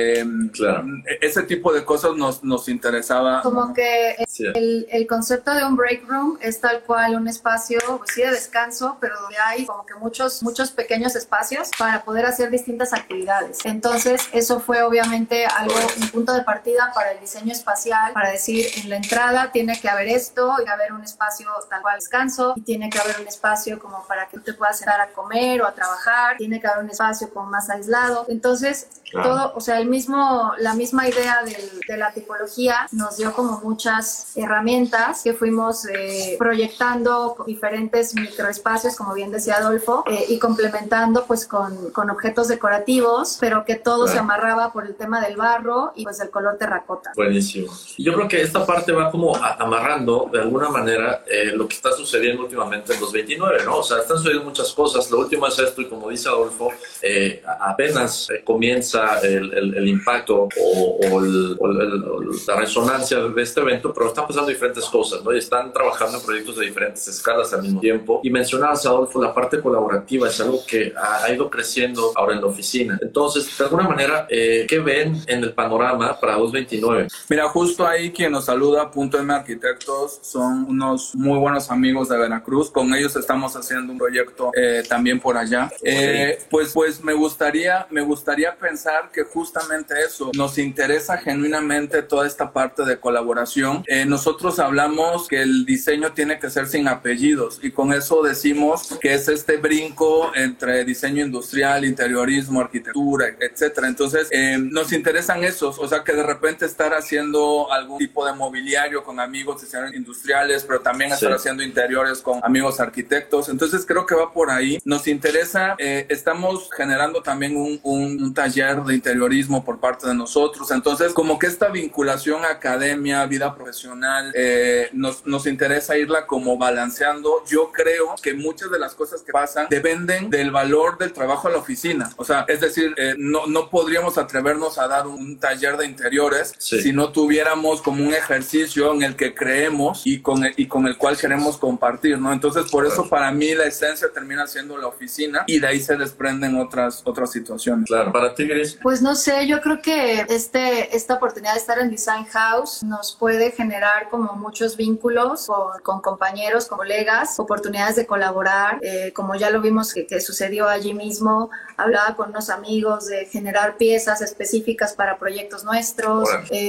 ese tipo de cosas nos interesaba. Como que el concepto de un break room es tal cual un espacio, pues sí, de descanso, pero donde hay como que muchos pequeños espacios para poder hacer distintas actividades. Entonces eso fue obviamente un punto de partida para el diseño espacial, para decir, en la entrada tiene que haber esto, y haber un espacio tal cual descanso, y tiene que haber un espacio como para que tú te puedas sentar a comer o a trabajar, tiene que haber un espacio como más aislado. Entonces todo, o sea, la misma idea de la tipología nos dio como muchas herramientas que fuimos proyectando con diferentes microespacios, como bien decía Adolfo, y complementando pues con objetos decorativos, pero que todo se amarraba por el tema del barro y pues del color terracota. Buenísimo. Y yo creo que esta parte va como amarrando de alguna manera lo que está sucediendo últimamente en los 29, ¿no? O sea, están sucediendo muchas cosas. Lo último es esto, y como dice Adolfo, apenas comienza el impacto o la resonancia de este evento, pero están pasando diferentes cosas, ¿no? Y están trabajando en proyectos de diferentes escalas al mismo tiempo. Y mencionabas, Adolfo, la parte colaborativa es algo que ha ido creciendo ahora en la oficina. Entonces, de alguna manera, ¿qué ven en el panorama para 2029? Mira, justo ahí quien nos saluda, .M Arquitectos, son unos muy buenos amigos de Veracruz. Con ellos estamos haciendo un proyecto también por allá. Pues me gustaría pensar que justamente eso, nos interesa genuinamente toda esta parte de colaboración. Nosotros hablamos que el diseño tiene que ser sin apellidos, y con eso decimos que es este brinco entre diseño industrial, interiorismo, arquitectura, etcétera. Entonces nos interesan esos, o sea, que de repente estar haciendo algún tipo de mobiliario con amigos diseñadores industriales, pero también estar haciendo interiores con amigos arquitectos. Entonces creo que va por ahí. Nos interesa, estamos generando también un taller de interiorismo por parte de nosotros. Entonces como que esta vinculación academia, vida profesional, profesional, nos interesa irla como balanceando. Yo creo que muchas de las cosas que pasan dependen del valor del trabajo a la oficina. O sea, es decir, no podríamos atrevernos a dar un taller de interiores si no tuviéramos como un ejercicio en el que creemos y con el cual queremos compartir, ¿no? Entonces, por eso para mí la esencia termina siendo la oficina y de ahí se desprenden otras situaciones. Claro, para ti, Gris. Pues no sé, yo creo que esta oportunidad de estar en Design House nos puede generar como muchos vínculos con compañeros, con colegas, oportunidades de colaborar, como ya lo vimos que sucedió allí mismo. Hablaba con unos amigos de generar piezas específicas para proyectos nuestros.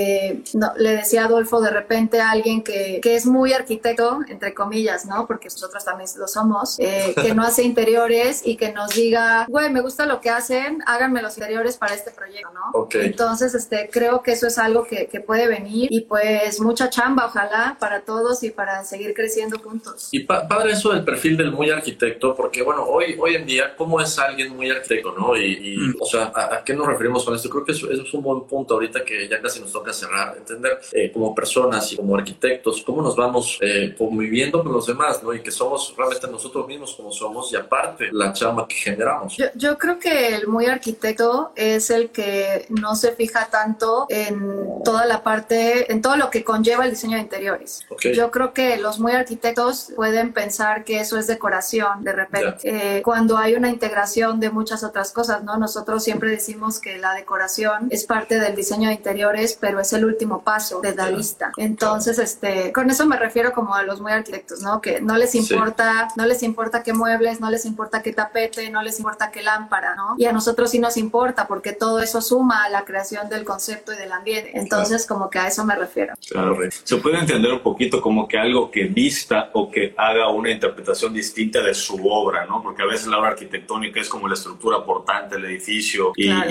Le decía a Adolfo de repente a alguien que es muy arquitecto, entre comillas, ¿no? Porque nosotros también lo somos, que no hace interiores y que nos diga, güey, me gusta lo que hacen, háganme los interiores para este proyecto, ¿no? Okay. Entonces, creo que eso es algo que puede venir y pues mucha chamba, ojalá, para todos y para seguir creciendo juntos. Y padre eso del perfil del muy arquitecto, porque bueno, hoy en día, ¿cómo es alguien muy arquitecto, no? O sea, ¿a qué nos referimos con esto? Creo que eso es un buen punto ahorita que ya casi nos toca cerrar, entender como personas y como arquitectos, cómo nos vamos conviviendo con los demás, ¿no? Y que somos realmente nosotros mismos como somos y aparte la chamba que generamos. Yo creo que el muy arquitecto es el que no se fija tanto en toda la parte, en todo lo que conlleva el diseño de interiores. Okay. Yo creo que los muy arquitectos pueden pensar que eso es decoración de repente, cuando hay una integración de muchas otras cosas, ¿no? Nosotros siempre decimos que la decoración es parte del diseño de interiores, pero es el último paso de la lista. Entonces, con eso me refiero como a los muy arquitectos, ¿no? Que no les importa, no les importa qué muebles, no les importa qué tapete, no les importa qué lámpara, ¿no? Y a nosotros sí nos importa porque todo eso suma a la creación del concepto y del ambiente. Entonces, como que a eso me refiero. Claro, se puede entender un poquito como que algo que vista o que haga una interpretación distinta de su obra, ¿no? Porque a veces la obra arquitectónica es como la estructura portante del edificio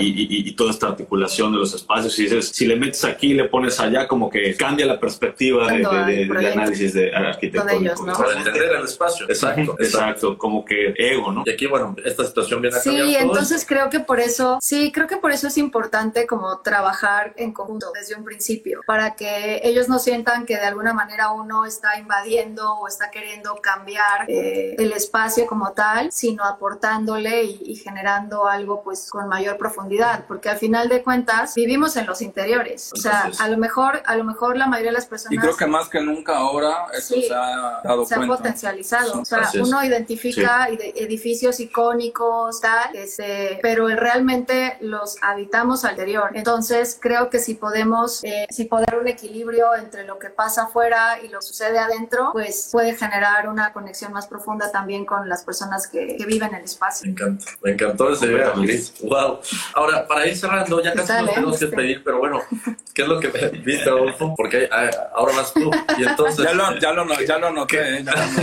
y toda esta articulación de los espacios. Y dices, si le metes aquí y le pones allá, como que cambia la perspectiva de análisis de arquitectónico. Ellos, ¿no? Para entender el espacio. Exacto, como que ego, ¿no? Y aquí, bueno, esta situación viene a cambiar todo. Entonces creo que por eso es importante como trabajar en conjunto desde un principio, para que ellos no sientan que de alguna manera uno está invadiendo o está queriendo cambiar el espacio como tal, sino aportándole y generando algo pues con mayor profundidad, porque al final de cuentas vivimos en los interiores. O sea, a lo mejor la mayoría de las personas... Y creo que más que nunca ahora eso se ha dado cuenta. Se ha potencializado. O sea, uno identifica edificios icónicos, tal, pero realmente los habitamos al interior. Entonces, creo que si podemos poner un equilibrio entre lo que pasa afuera y lo que sucede adentro, pues puede generar una conexión más profunda también con las personas que viven en el espacio. Me encantó esa idea, Gris. Wow. Ahora, para ir cerrando, ya casi nos tenemos que despedir, pero bueno, ¿qué es lo que viste, Adolfo? Porque ahora vas tú. Y entonces... Ya lo noté.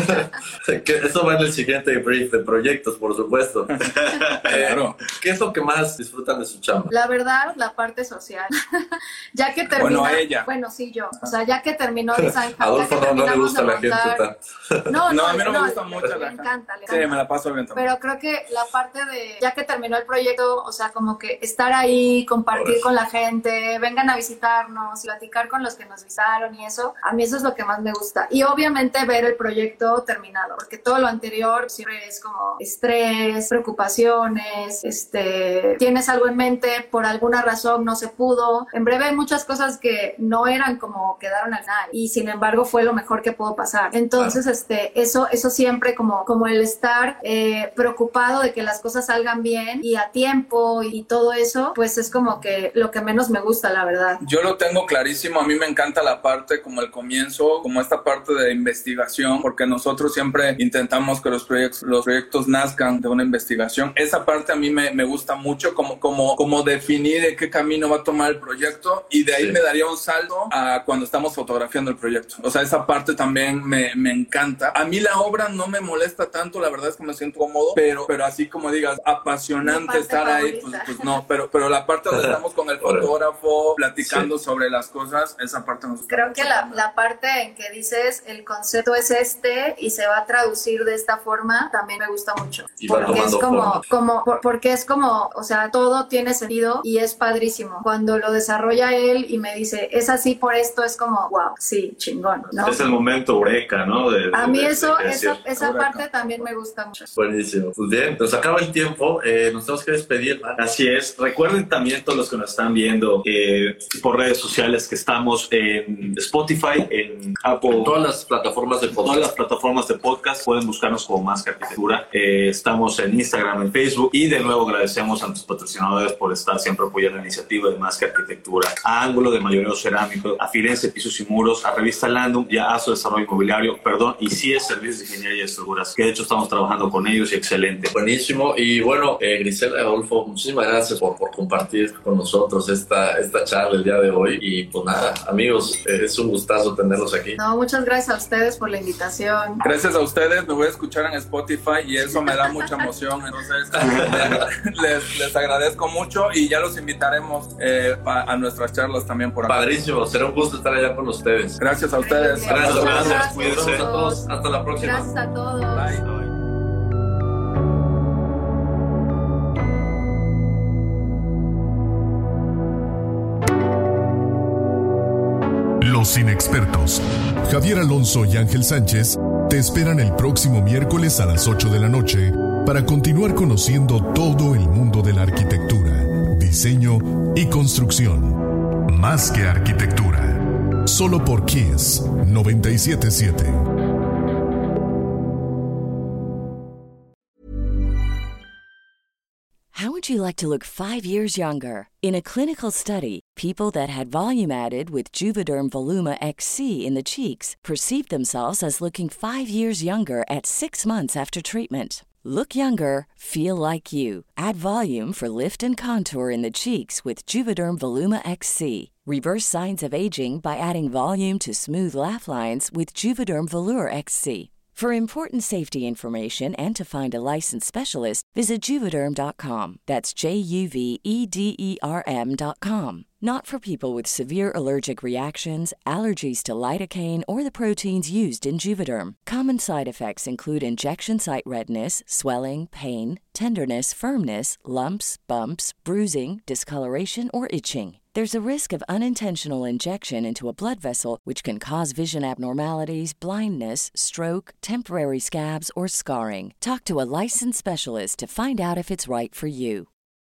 Eso va en el siguiente brief de proyectos, por supuesto. Claro. ¿Qué es lo que más disfrutan de su chamba? La verdad, la parte social. Ya que termina... Bueno, ella. Bueno, sí, yo. O sea, ya que terminó Design House... Adolfo no le gusta la gente tanto. No, a mí no me gusta mucho la gente. Le encanta. Sí, me la paso bien también. Pero creo que la parte de... Ya que terminó el proyecto, o sea, como que estar ahí, compartir con la gente, vengan a visitarnos, platicar con los que nos visitaron y eso, a mí eso es lo que más me gusta. Y obviamente ver el proyecto terminado, porque todo lo anterior siempre es como estrés, preocupaciones, tienes algo en mente, por alguna razón no se pudo. En breve hay muchas cosas que no eran como quedaron al final y sin embargo fue lo mejor que pudo pasar. Entonces, eso siempre como el estar preocupado de que las cosas salgan bien y a tiempo y todo eso, pues es como que lo que menos me gusta, la verdad. Yo lo tengo clarísimo, a mí me encanta la parte como el comienzo, como esta parte de investigación, porque nosotros siempre intentamos que los proyectos nazcan de una investigación. Esa parte a mí me gusta mucho, como definir de qué camino va a tomar el proyecto, y de ahí me daría un salto a cuando estamos fotografiando el proyecto. O sea, esa parte también me encanta. A mí la obra no me molesta tanto, la verdad es que me siento cómodo, pero así como digas, apasionante estar ahí, pues no, pero la parte donde estamos con el fotógrafo platicando sobre las cosas, esa parte nos gusta. Creo que la parte en que dices el concepto es y se va a traducir de esta forma, también me gusta mucho. Porque es como, o sea, todo tiene sentido y es padrísimo. Cuando lo desarrolla él y me dice, es así por esto, es como, como, wow, sí, chingón, ¿no? Es el momento eureka, ¿no? A mí esa parte también me gusta mucho. Buenísimo. Pues bien, nos acaba el tiempo, nos tenemos que despedir, ¿no? Así es. Recuerden también todos los que nos están viendo por redes sociales que estamos en Spotify, en Apple. En todas las plataformas de podcast. Todas las plataformas de podcast pueden buscarnos como Más que Arquitectura. Estamos en Instagram, en Facebook, y de nuevo agradecemos a nuestros patrocinadores por estar siempre apoyando la iniciativa de Más que Arquitectura, a Ángulo de Mayoreo Cerámico, a Firenze Pisos y Muros, a Revista Landum y a ASO Desarrollo Inmobiliario, y CS Servicios de Ingeniería y Estructuras, que de hecho estamos trabajando con ellos y excelente. Buenísimo. Y bueno, Grisela, Adolfo, muchísimas gracias por compartir con nosotros esta charla el día de hoy. Y pues nada, amigos, es un gustazo tenerlos aquí. No, muchas gracias a ustedes por la invitación. Gracias a ustedes, me voy a escuchar en Spotify y eso me da mucha emoción. Entonces les agradezco mucho y ya los invitaremos a nuestras charlas también por acá. Padrísimo, será un gusto estar allá con ustedes. Gracias a ustedes. Gracias. Cuídense a todos. Hasta la próxima. Gracias a todos. Bye. Los inexpertos, Javier Alonso y Ángel Sánchez, te esperan el próximo miércoles a las 8 de la noche para continuar conociendo todo el mundo de la arquitectura, diseño y construcción. Más que Arquitectura. Solo por Kiss 97.7. How would you like to look 5 years younger? In a clinical study, people that had volume added with Juvederm Voluma XC in the cheeks perceived themselves as looking 5 years younger at 6 months after treatment. Look younger, feel like you. Add volume for lift and contour in the cheeks with Juvederm Voluma XC. Reverse signs of aging by adding volume to smooth laugh lines with Juvederm Volure XC. For important safety information and to find a licensed specialist, visit Juvederm.com. That's JUVEDERM.com. Not for people with severe allergic reactions, allergies to lidocaine, or the proteins used in Juvederm. Common side effects include injection site redness, swelling, pain, tenderness, firmness, lumps, bumps, bruising, discoloration, or itching. There's a risk of unintentional injection into a blood vessel, which can cause vision abnormalities, blindness, stroke, temporary scabs, or scarring. Talk to a licensed specialist to find out if it's right for you.